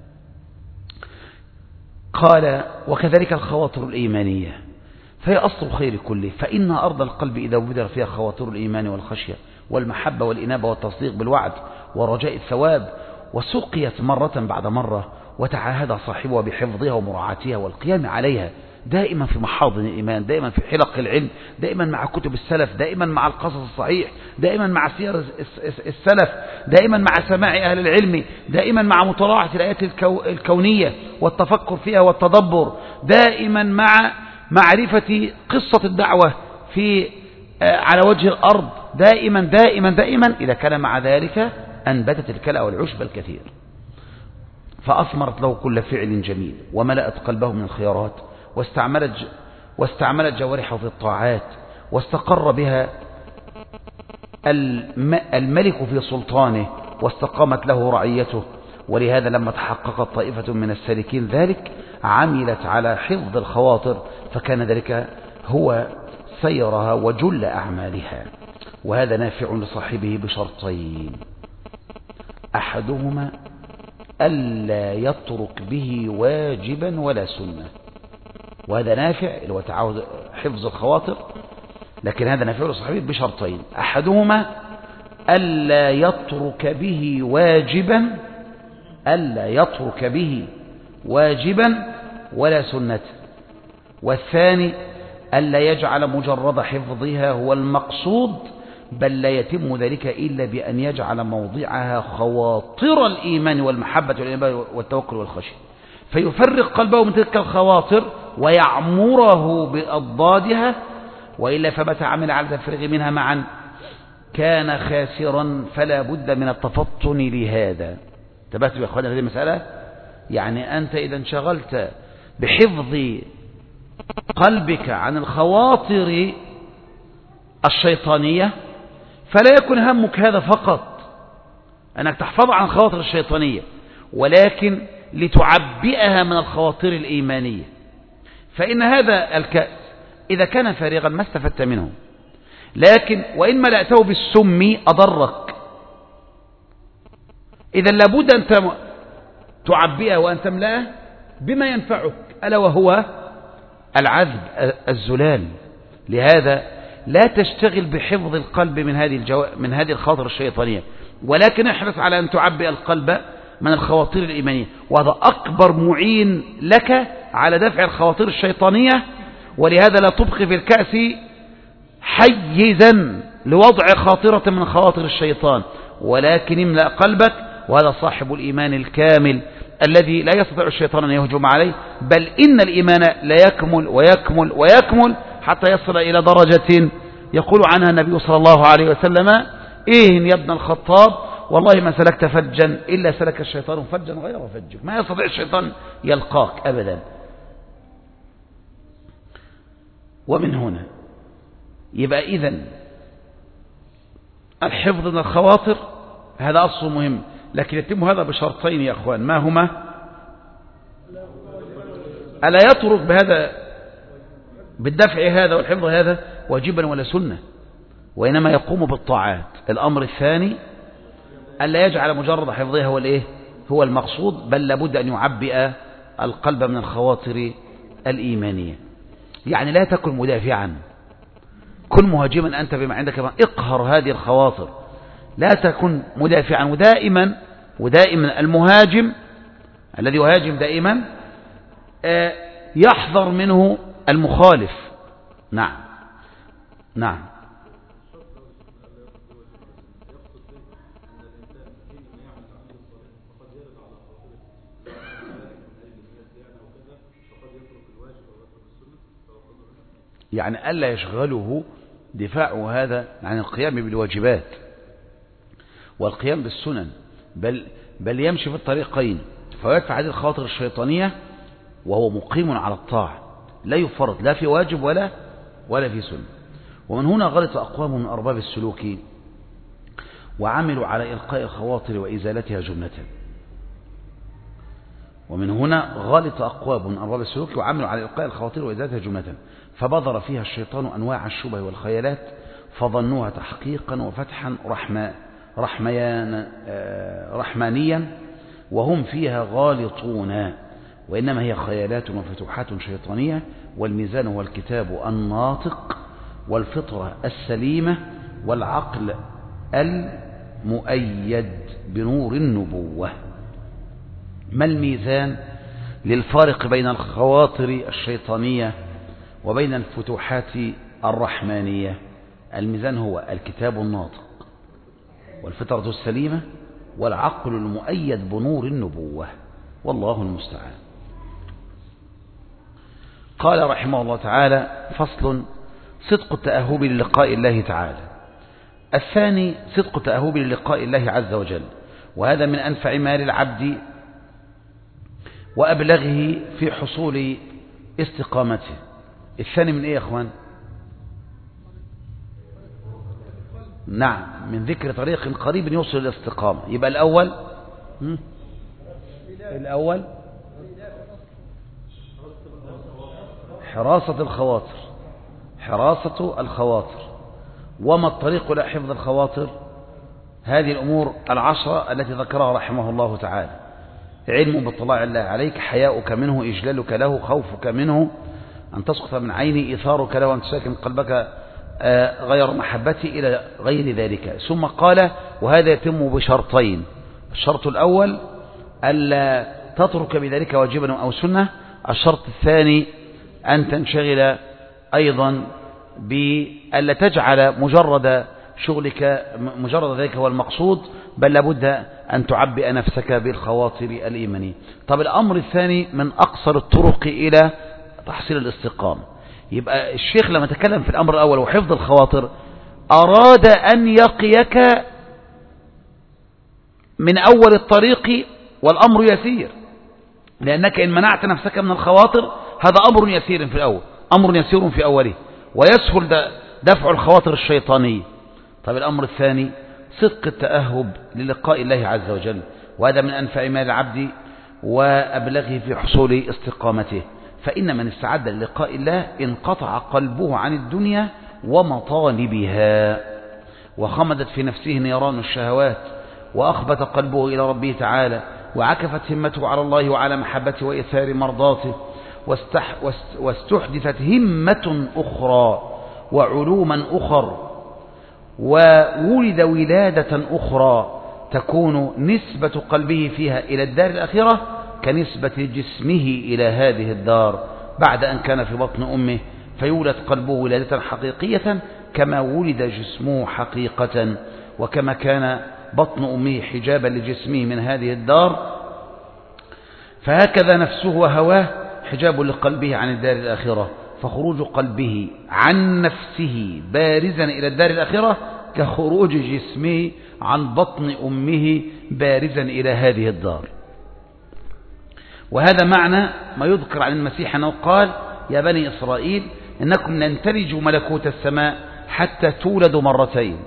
قال وكذلك الخواطر الإيمانية فهي أصل الخير كله. فإن أرض القلب إذا بذر فيها خواطر الإيمان والخشية والمحبة والإنابة والتصديق بالوعد ورجاء الثواب، وسقيت مرة بعد مرة، وتعاهد صاحبها بحفظها ومراعاتها والقيام عليها دائما في محاضن الإيمان، دائما في حلق العلم، دائما مع كتب السلف، دائما مع القصص الصحيح، دائما مع سير السلف، دائما مع سماع أهل العلم، دائما مع مطالعة الآيات الكونية والتفكر فيها والتدبر، دائما مع معرفة قصة الدعوة في على وجه الأرض، دائما دائما دائما. إذا كان مع ذلك أنبتت الكلاء والعشب الكثير، فأثمرت له كل فعل جميل، وملأت قلبه من الخيارات، واستعملت واستعملت جوارحه في الطاعات، واستقر بها الملك في سلطانه، واستقامت له رعيته. ولهذا لما تحققت طائفة من السالكين ذلك عملت على حفظ الخواطر، فكان ذلك هو سيرها وجل أعمالها، وهذا نافع لصاحبه بشرطين: أحدهما ألا يترك به واجبا ولا سنة، وهذا نافع اللي هو تعاود حفظ الخواطر، لكن هذا نافع لصاحبه بشرطين: أحدهما ألا يترك به واجبا ألا يترك به واجبا ولا سنة، والثاني ألا يجعل مجرد حفظها هو المقصود، بل لا يتم ذلك إلا بأن يجعل موضعها خواطر الإيمان والمحبة والتوكل والخشية، فيفرق قلبه من تلك الخواطر ويعمره بأضدادها، وإلا فمتى عمل على التفريغ منها معا كان خاسرا، فلا بد من التفطن لهذا. تبهتوا يا أخواني هذه المسألة؟ يعني أنت إذا انشغلت بحفظ قلبك عن الخواطر الشيطانية فلا يكن همك هذا فقط أنك تحفظ عن الخواطر الشيطانية، ولكن لتعبئها من الخواطر الإيمانية، فإن هذا الكأس إذا كان فارغا ما استفدت منه، لكن وإن ملأته بالسم أضرك. إذا لابد أن تعبئها وأن تملأه بما ينفعك، ألا وهو العذب الزلال. لهذا لا تشتغل بحفظ القلب من هذه الجو... من هذه الخواطر الشيطانية، ولكن احرص على أن تعبئ القلب من الخواطر الإيمانية، وهذا أكبر معين لك على دفع الخواطر الشيطانية. ولهذا لا تبقي في الكأس حيزا لوضع خاطرة من خواطر الشيطان، ولكن املأ قلبك، وهذا صاحب الإيمان الكامل الذي لا يستطيع الشيطان أن يهجم عليه، بل إن الإيمان لا يكمل ويكمل ويكمل حتى يصل إلى درجة يقول عنها النبي صلى الله عليه وسلم: إيه يا ابن الخطاب، والله ما سلكت فجا إلا سلك الشيطان فجا غير فجك. ما يستطيع الشيطان يلقاك أبدا. ومن هنا يبقى إذن الحفظ من الخواطر هذا أصل مهم، لكن يتم هذا بشرطين يا أخوان. ما هما؟ ألا يترك بهذا بالدفع هذا والحفظ هذا واجبا ولا سنة، وإنما يقوم بالطاعات. الأمر الثاني ألا يجعل مجرد حفظها هو الإيه؟ هو المقصود، بل لابد أن يعبئ القلب من الخواطر الإيمانية. يعني لا تكن مدافعا، كن مهاجما أنت بما عندك، اقهر هذه الخواطر، لا تكن مدافعا. ودائما ودائما المهاجم الذي يهاجم دائما يحذر منه المخالف. نعم نعم يعني ألا يشغله دفاع هذا عن القيام بالواجبات والقيام بالسنن، بل, بل يمشي في الطريقين، فيدفع هذه الخواطر الشيطانية وهو مقيم على الطاعة، لا يفرط لا في واجب ولا ولا في سنة. ومن هنا غلط أقوام من أرباب السلوك وعملوا على إلقاء الخواطر وإزالتها جملة. ومن هنا غلط أقوام من أرباب السلوك وعملوا على إلقاء الخواطر وإزالتها جملة، فبذر فيها الشيطان أنواع الشبه والخيالات، فظنوها تحقيقا وفتحا رحمة رحميان رحمانيا، وهم فيها غالطون، وإنما هي خيالات وفتوحات شيطانية. والميزان هو الكتاب الناطق، والفطرة السليمة، والعقل المؤيد بنور النبوة. ما الميزان للفارق بين الخواطر الشيطانية وبين الفتوحات الرحمانية؟ الميزان هو الكتاب الناطق، والفطرة السليمة، والعقل المؤيد بنور النبوة، والله المستعان. قال رحمه الله تعالى: فصل: صدق التأهب للقاء الله تعالى. الثاني صدق التأهب للقاء الله عز وجل، وهذا من أنفع ما للعبد وأبلغه في حصول استقامته. الثاني من إيه يا أخوان؟ نعم، من ذكر طريق قريب يوصل للاستقامة. يبقى الأول الأول حراسة الخواطر حراسة الخواطر. وما الطريق إلى حفظ الخواطر؟ هذه الأمور العشرة التي ذكرها رحمه الله تعالى: علم باطلاع الله عليك، حياؤك منه، إجلالك له، خوفك منه، أن تسقط من عيني، إيثارك له، أن تساكن قلبك غير محبتي، إلى غير ذلك. ثم قال: وهذا يتم بشرطين: الشرط الأول ألا تترك بذلك واجبا أو سنة، الشرط الثاني أن تنشغل أيضا بألا تجعل مجرد شغلك مجرد ذلك هو المقصود، بل لابد أن تعبئ نفسك بالخواطر الإيمانية. طب الأمر الثاني من أقصر الطرق إلى تحصيل الاستقامة. يبقى الشيخ لما تكلم في الأمر الأول وحفظ الخواطر أراد أن يقيك من أول الطريق، والأمر يسير، لأنك إن منعت نفسك من الخواطر هذا أمر يسير في الأول، أمر يسير في أوله، ويسهل دفع الخواطر الشيطانية. طيب الأمر الثاني صدق التأهب للقاء الله عز وجل، وهذا من أنفع ما العبد وأبلغه في حصول استقامته. فإن من استعد للقاء الله انقطع قلبه عن الدنيا ومطالبها، وخمدت في نفسه نيران الشهوات، وأخبت قلبه إلى ربه تعالى، وعكفت همته على الله وعلى محبته وإثار مرضاته، واستح واستحدثت همة أخرى وعلوما أخر، وولد ولادة أخرى تكون نسبة قلبه فيها إلى الدار الآخرة كنسبة جسمه إلى هذه الدار بعد أن كان في بطن أمه، فيولد قلبه ولادة حقيقية كما ولد جسمه حقيقة، وكما كان بطن أمه حجابا لجسمه من هذه الدار، فهكذا نفسه وهواه حجاب لقلبه عن الدار الآخرة. فخروج قلبه عن نفسه بارزا إلى الدار الآخرة كخروج جسمه عن بطن أمه بارزا إلى هذه الدار. وهذا معنى ما يذكر عن المسيح أنه قال: يا بني إسرائيل إنكم لن تلجوا ملكوت السماء حتى تولدوا مرتين.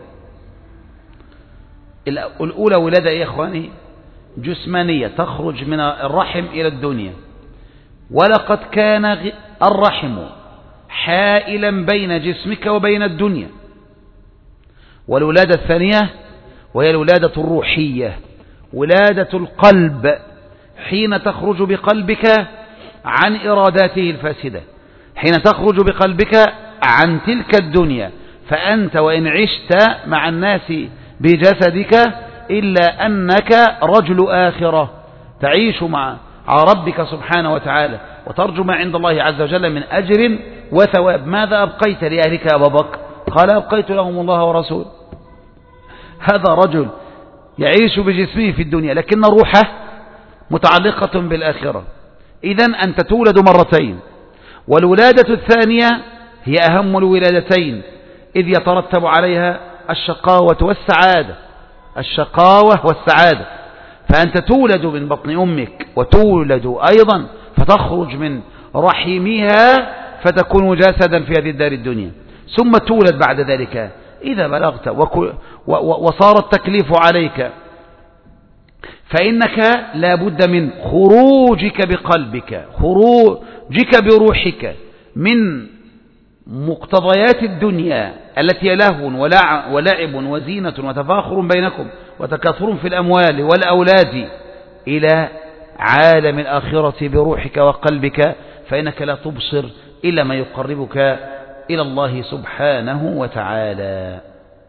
الأولى ولادة يا إخواني جسمانية تخرج من الرحم إلى الدنيا، ولقد كان الرحم حائلا بين جسمك وبين الدنيا. والولادة الثانية وهي الولادة الروحية، ولادة القلب، حين تخرج بقلبك عن إراداته الفاسدة، حين تخرج بقلبك عن تلك الدنيا. فأنت وإن عشت مع الناس بجسدك إلا أنك رجل آخرة، تعيش مع ربك سبحانه وتعالى وترجو ما عند الله عز وجل من أجر وثواب. ماذا أبقيت لأهلك يا أبا بكر؟ قال: أبقيت لهم الله ورسوله. هذا رجل يعيش بجسمه في الدنيا لكن روحه متعلقة بالآخرة. إذن أنت تولد مرتين، والولادة الثانية هي أهم الولادتين، إذ يترتب عليها الشقاوة والسعادة، الشقاوة والسعادة. فأنت تولد من بطن أمك وتولد أيضا فتخرج من رحمها فتكون جسدا في هذه الدار الدنيا، ثم تولد بعد ذلك إذا بلغت وصار التكليف عليك، فإنك لا بد من خروجك بقلبك، خروجك بروحك من مقتضيات الدنيا التي لهو ولعب وزينة وتفاخر بينكم وتكاثر في الأموال والأولاد، إلى عالم الآخرة بروحك وقلبك، فإنك لا تبصر إلا ما يقربك إلى الله سبحانه وتعالى.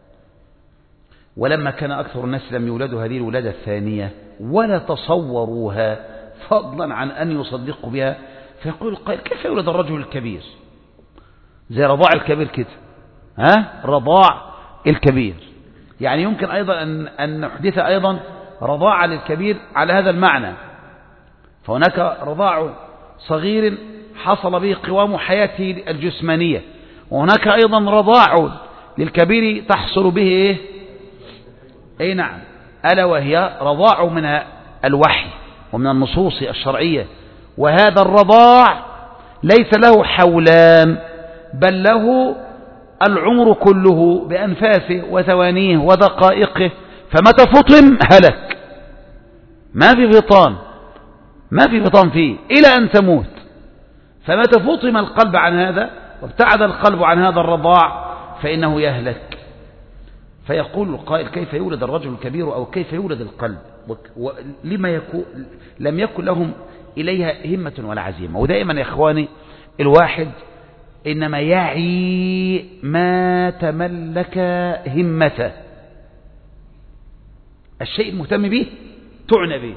ولما كان أكثر الناس لم يولدوا هذه الولادة الثانية ولا تصوروها فضلا عن أن يصدقوا بها، فيقول القائل: كيف يولد الرجل الكبير؟ زي رضاع الكبير كده، ها رضاع الكبير، يعني يمكن أيضا أن, أن نحدث أيضا رضاعة للكبير على هذا المعنى. فهناك رضاع صغير حصل به قوام حياته الجسمانية، وهناك أيضا رضاع للكبير تحصل به إيه؟ أي نعم، ألا وهي رضاع من الوحي ومن النصوص الشرعية. وهذا الرضاع ليس له حولان، بل له العمر كله بأنفاسه وثوانيه ودقائقه، فمتى فطم هلك، ما في فطام، ما في فطام فيه إلى أن تموت. فمتى فطم القلب عن هذا وابتعد القلب عن هذا الرضاع فإنه يهلك. فيقول القائل كيف يولد الرجل الكبير أو كيف يولد القلب، ولما يكون لم يكن لهم إليها همة ولا عزيمة. ودائما يا إخواني الواحد إنما يعي ما تملك همته، الشيء المهتم به تعنى به.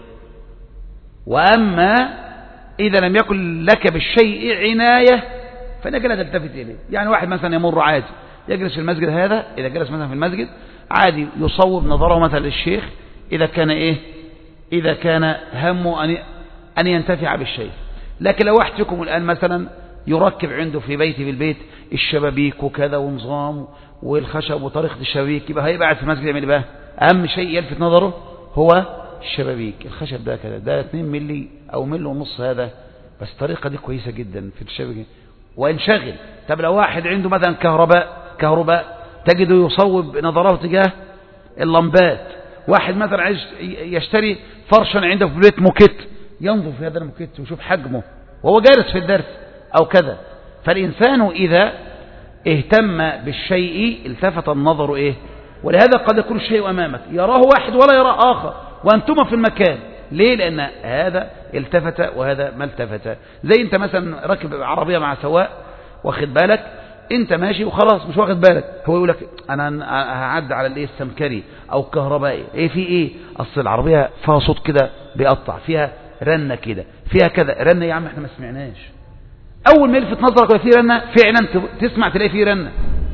وأما إذا لم يكن لك بالشيء عناية فإنك لا تلتفت إليه. يعني واحد مثلا يمر عادي يجلس في المسجد، هذا إذا جلس مثلا في المسجد عادي يصوب نظره مثلا للشيخ إذا كان إيه إذا كان همه أن أن ينتفع بالشيء. لكن لو واحد فيكم الآن مثلا يركب عنده في بيته في البيت الشبابيك وكذا ونظام والخشب وطريقة الشبابيك، يبقى هيبقى قاعد في المسجد يعمل بقى أهم شيء يلفت نظره هو الشبابيك، الخشب ده كذا ده اتنين ملي أو ملي ونص، هذا بس الطريقة دي كويسة جدا في الشبابيك وينشغل. طب لو واحد عنده مثلا كهرباء كهرباء تجده يصوب نظره تجاه اللمبات. واحد مثلا عايز يشتري فرشا عنده في البيت موكيت، ينظر في هذا الموكيت ويشوف حجمه وهو جالس في الدرس أو كذا. فالإنسان إذا اهتم بالشيء التفت النظر إيه. ولهذا قد يكون الشيء أمامك يراه واحد ولا يراه آخر وأنتم في المكان. ليه؟ لأن هذا التفت وهذا ما التفت. زي أنت مثلا راكب عربية مع سواق واخد بالك، أنت ماشي وخلاص مش واخد بالك، هو يقول لك أنا هعدي على الإيه السمكري أو الكهربائي، إيه في إيه؟ أصل العربية فيها صوت كده بيقطع، فيها رنة كده، فيها كذا رنة. يا عم إحنا ما سمعناش. أول ما يلفت نظرك في رنة فعلا تسمع تلاقي في رنة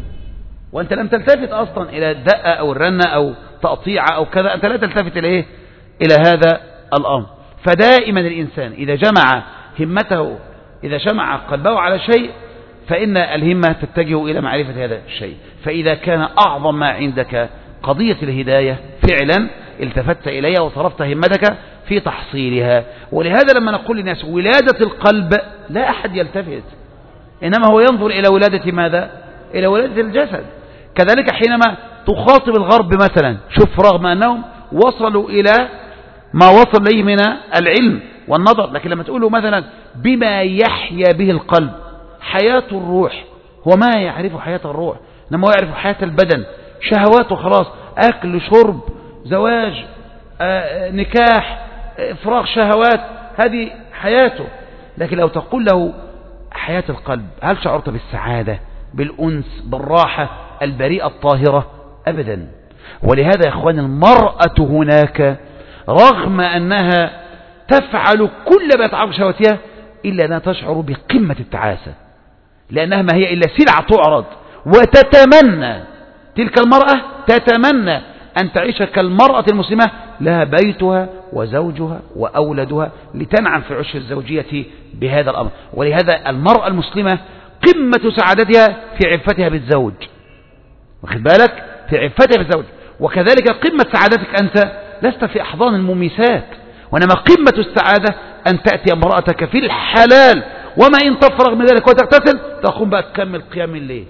وأنت لم تلتفت أصلا إلى الدقة أو الرنة أو تقطيعة أو كذا، أنت لا تلتفت إلى إيه؟ إلى هذا الأمر. فدائما الإنسان إذا جمع همته إذا جمع قلبه على شيء فإن الهمة تتجه إلى معرفة هذا الشيء. فإذا كان أعظم ما عندك قضية الهداية فعلا التفت إليها وصرفت همتك في تحصيلها. ولهذا لما نقول للناس ولادة القلب لا أحد يلتفت، إنما هو ينظر إلى ولادة ماذا؟ إلى ولادة الجسد. كذلك حينما تخاطب الغرب مثلا، شوف رغم أنهم وصلوا إلى ما وصل إليه من العلم والنظر، لكن لما تقوله مثلا بما يحيا به القلب، حياة الروح، هو ما يعرف حياة الروح، إنما هو يعرف حياة البدن، شهواته خلاص، أكل شرب زواج آه، نكاح آه، فراغ شهوات، هذه حياته. لكن لو تقول له حياة القلب، هل شعرت بالسعادة بالأنس بالراحة البريئة الطاهرة؟ أبدا. ولهذا يا أخوان المرأة هناك رغم أنها تفعل كل ما يتعرض شهوتها إلا أنها تشعر بقمة التعاسة، لأنها ما هي إلا سلعة تعرض، وتتمنى تلك المرأة تتمنى أن تعيش كالمرأة المسلمة لها بيتها وزوجها وأولادها لتنعم في عش الزوجية بهذا الأمر. ولهذا المرأة المسلمة قمة سعادتها في عفتها بالزوج، واخد بالك، في عفتها بالزوج. وكذلك قمة سعادتك أنت لست في أحضان المميسات، وإنما قمة السعادة أن تأتي امرأتك في الحلال، وما إن تفرغ من ذلك وتغتسل تقوم بقى تكمل قيام الليل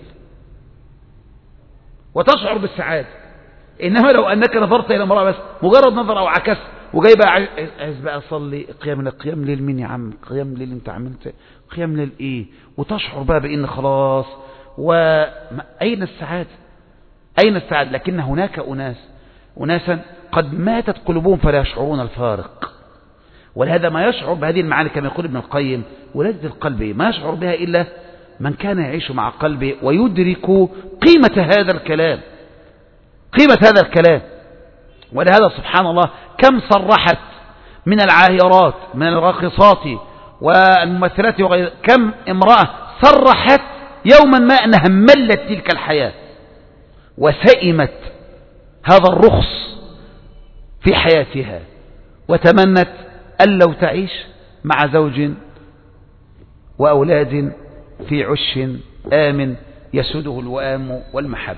وتشعر بالسعادة. إنما لو أنك نظرت إلى امرأة بس مجرد نظر أو عكس وجاي بقى عايز بقى أصلي قيام الليل، قيام ليل مين يا عم؟ قيام ليل أنت عملت قيام ليل إيه؟ وتشعر بقى بإن خلاص، وأين السعادة؟ أين السعادة؟ لكن هناك أناس أناسا قد ماتت قلوبهم فلا يشعرون الفارق. ولهذا ما يشعر بهذه المعاني كما يقول ابن القيم ولادة القلب ما يشعر بها إلا من كان يعيش مع قلبه ويدرك قيمة هذا الكلام، قيمة هذا الكلام. ولهذا سبحان الله كم صرحت من العاهرات من الراقصات والممثلات وغير، كم امرأة صرحت يوما ما أنها ملت تلك الحياة وسئمت هذا الرخص في حياتها، وتمنت أن لو تعيش مع زوج وأولاد في عش آمن يسوده الوئام والمحب.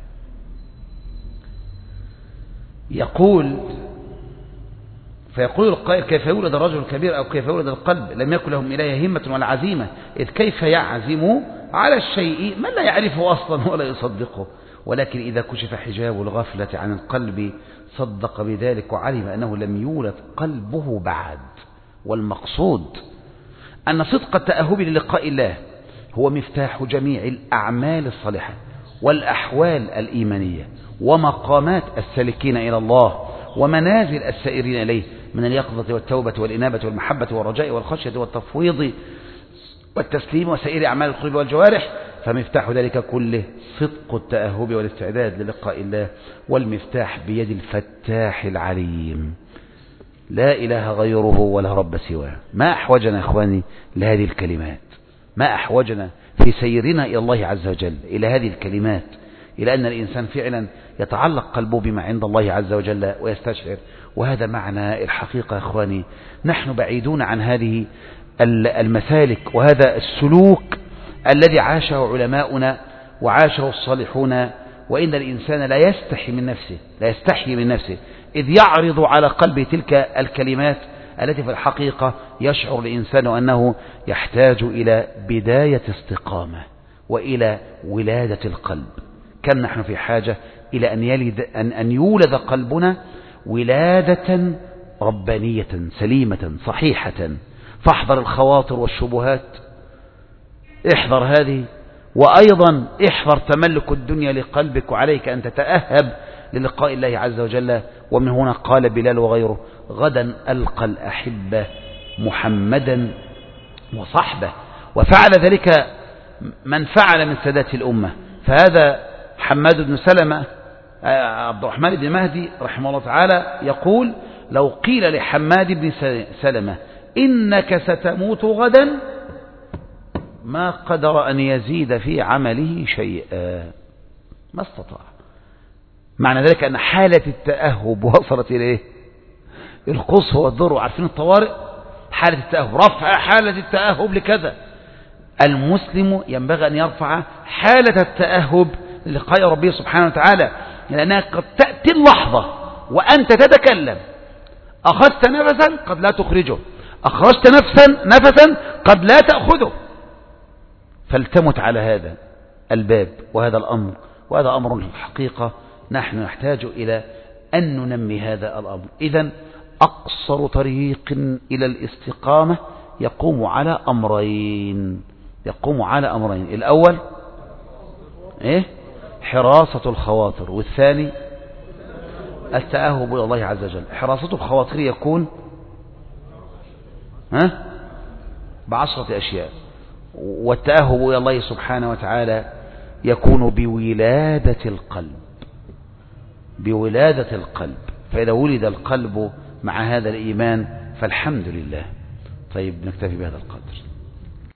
يقول فيقول القائل كيف يولد الرجل الكبير أو كيف يولد القلب لم يكن لهم إليه همة ولا عزيمة، إذ كيف يعزم على الشيء من لا يعرفه أصلا ولا يصدقه. ولكن إذا كشف حجاب الغفلة عن القلب صدق بذلك وعلم أنه لم يولد قلبه بعد. والمقصود أن صدق التأهب للقاء الله هو مفتاح جميع الأعمال الصالحة والأحوال الإيمانية ومقامات السالكين إلى الله ومنازل السائرين إليه من اليقظة والتوبة والإنابة والمحبة والرجاء والخشية والتفويض والتسليم وسائر أعمال القلوب والجوارح. فمفتاح ذلك كله صدق التأهب والاستعداد للقاء الله، والمفتاح بيد الفتاح العليم لا إله غيره ولا رب سواه. ما أحوجنا يا إخواني لهذه الكلمات، ما أحوجنا في سيرنا إلى الله عز وجل إلى هذه الكلمات، إلى أن الإنسان فعلا يتعلق قلبه بما عند الله عز وجل ويستشعر. وهذا معنى الحقيقة يا إخواني، نحن بعيدون عن هذه المسالك وهذا السلوك الذي عاشه علماؤنا وعاشه الصالحون. وإن الإنسان لا يستحي من نفسه لا يستحي من نفسه إذ يعرض على قلبه تلك الكلمات التي في الحقيقة يشعر الإنسان أنه يحتاج إلى بداية استقامة وإلى ولادة القلب. كم نحن في حاجة إلى أن يلد أن أن يولد قلبنا ولادة ربانية سليمة صحيحة. فاحذر الخواطر والشبهات، احذر هذه، وأيضا احذر تملك الدنيا لقلبك، وعليك أن تتأهب للقاء الله عز وجل. ومن هنا قال بلال وغيره: غدا ألقى الأحبة محمدا وصحبه. وفعل ذلك من فعل من سادات الأمة. فهذا حماد بن سلمة عبد الرحمن بن مهدي رحمه الله تعالى يقول: لو قيل لحماد بن سلمة إنك ستموت غدا ما قدر أن يزيد في عمله شيئا، ما استطاع. معنى ذلك أن حالة التأهب وصلت إليه القصوى والذروة. عارفين الطوارئ، حالة التأهب، رفع حالة التأهب لكذا. المسلم ينبغي أن يرفع حالة التأهب للقاء ربه سبحانه وتعالى، لأنها قد تأتي اللحظة وأنت تتكلم، أخذت نفسا قد لا تخرجه، أخرجت نفسا نفسا قد لا تأخذه. فالتمت على هذا الباب وهذا الأمر، وهذا أمر الحقيقة نحن نحتاج إلى أن ننمي هذا الأمر. إذن أقصر طريق إلى الاستقامة يقوم على أمرين يقوم على أمرين الأول إيه؟ حراسة الخواطر، والثاني التأهب إلى الله عز وجل. حراسة الخواطر يكون ها بعشرة أشياء، والتأهب إلى الله سبحانه وتعالى يكون بولادة القلب بولادة القلب. فإذا ولد القلب مع هذا الإيمان فالحمد لله. طيب، نكتفي بهذا القدر.